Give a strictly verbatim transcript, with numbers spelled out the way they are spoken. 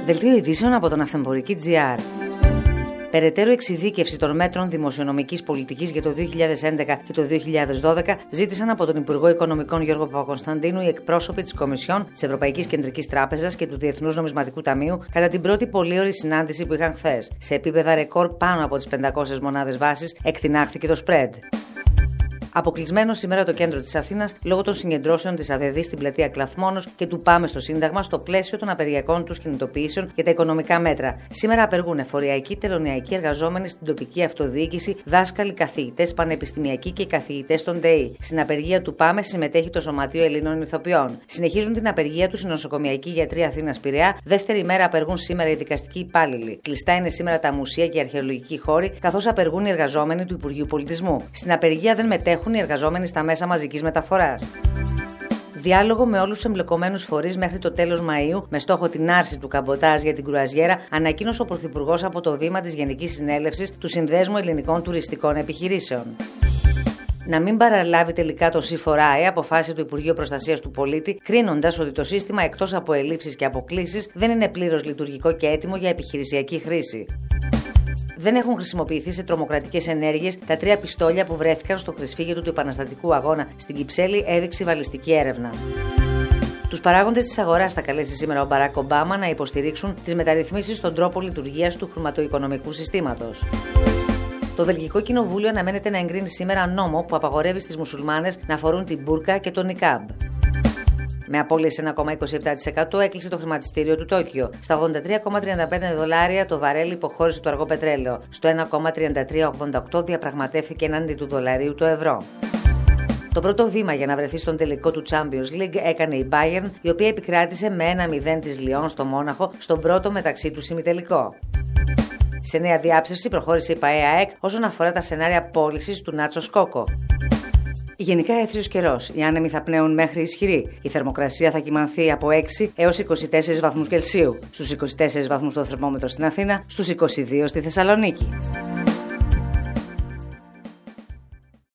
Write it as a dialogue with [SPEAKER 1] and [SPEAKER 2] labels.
[SPEAKER 1] Δελτίο ειδήσεων από τον Αυθεμπορική τζι αρ. Περαιτέρω εξειδίκευση των μέτρων δημοσιονομικής πολιτικής για το δύο χιλιάδες έντεκα και το δύο χιλιάδες δώδεκα ζήτησαν από τον Υπουργό Οικονομικών Γιώργο Παπακωνσταντίνου οι εκπρόσωποι της Κομισιόν, της Ευρωπαϊκής Κεντρικής Τράπεζας και του Διεθνούς Νομισματικού Ταμείου κατά την πρώτη πολύωρη συνάντηση που είχαν χθες. Σε επίπεδα ρεκόρ πάνω από τις πεντακόσιες μονάδες βάσης εκτινάχθηκε το spread. Αποκλεισμένο σήμερα το κέντρο της Αθήνας λόγω των συγκεντρώσεων της ΑΔΕΔΗ στην πλατεία Κλαθμόνος και του Πάμε στο Σύνταγμα στο πλαίσιο των απεργιακών τους κινητοποιήσεων για τα οικονομικά μέτρα. Σήμερα απεργούν εφοριακοί, τελωνειακοί εργαζόμενοι στην τοπική αυτοδιοίκηση, δάσκαλοι, καθηγητές, πανεπιστημιακοί και καθηγητές των ΔΕΗ. Στην απεργία του Πάμε συμμετέχει το Σωματείο Ελλήνων Ηθοποιών. Συνεχίζουν την απεργία τους οι νοσοκομιακοί γιατροί Αθήνας Πειραιά. Δεύτερη μέρα απεργούν σήμερα οι δικαστικοί υπάλληλοι. Κλειστά είναι σήμερα τα μουσεία και οι αρχαιολογικοί χώροι, καθώς απεργούν οι εργαζόμενοι του Υπουργείου Πολιτισμού. Στην απεργία δεν μετέχουν οι εργαζόμενοι στα μέσα μαζικής μεταφοράς. Διάλογο με όλους τους εμπλεκομένους φορείς μέχρι το τέλος Μαΐου, με στόχο την άρση του καμποτάζ για την κρουαζιέρα, ανακοίνωσε ο Πρωθυπουργός από το βήμα της Γενικής Συνέλευσης του Συνδέσμου Ελληνικών Τουριστικών Επιχειρήσεων. Να μην παραλάβει τελικά το σι φορ άι, αποφάσισε το Υπουργείο Προστασίας του Πολίτη, κρίνοντας ότι το σύστημα εκτός από ελλείψεις και αποκλίσεις δεν είναι πλήρως λειτουργικό και έτοιμο για επιχειρησιακή χρήση. Δεν έχουν χρησιμοποιηθεί σε τρομοκρατικές ενέργειες τα τρία πιστόλια που βρέθηκαν στο κρυσφύγετο του επαναστατικού αγώνα στην Κυψέλη, έδειξε η βαλιστική έρευνα. Τους παράγοντες της αγοράς θα καλέσει σήμερα ο Μπαράκ Ομπάμα να υποστηρίξουν τις μεταρρυθμίσεις στον τρόπο λειτουργίας του χρηματοοικονομικού συστήματος. Το Βελγικό Κοινοβούλιο αναμένεται να εγκρίνει σήμερα νόμο που απαγορεύει στις μουσουλμάνες να φορούν την μπούρκα και το νικάμπ. Με απώλειες ένα κόμμα είκοσι επτά τοις εκατό έκλεισε το χρηματιστήριο του Τόκιο. Στα ογδόντα τρία κόμμα τριάντα πέντε δολάρια το βαρέλι υποχώρησε το αργό πετρέλαιο. Στο ένα κόμμα τριάντα τρία ογδόντα οκτώ διαπραγματεύθηκε εναντί του δολαρίου το ευρώ. Το πρώτο βήμα για να βρεθεί στον τελικό του Champions League έκανε η Bayern, η οποία επικράτησε με ένα μηδέν της Λιόν στο Μόναχο στον πρώτο μεταξύ του ημιτελικό. Σε νέα διάψευση προχώρησε η ΠΑΕΑΕΚ όσον αφορά τα σενάρια πώλησης του Νάτσο Σκόκο. Γενικά έθριος καιρός. Οι άνεμοι θα πνέουν μέχρι ισχυροί. Η θερμοκρασία θα κυμανθεί από έξι έως είκοσι τέσσερις βαθμούς Κελσίου. Στους είκοσι τέσσερις βαθμούς το θερμόμετρο στην Αθήνα, στους είκοσι δύο στη Θεσσαλονίκη.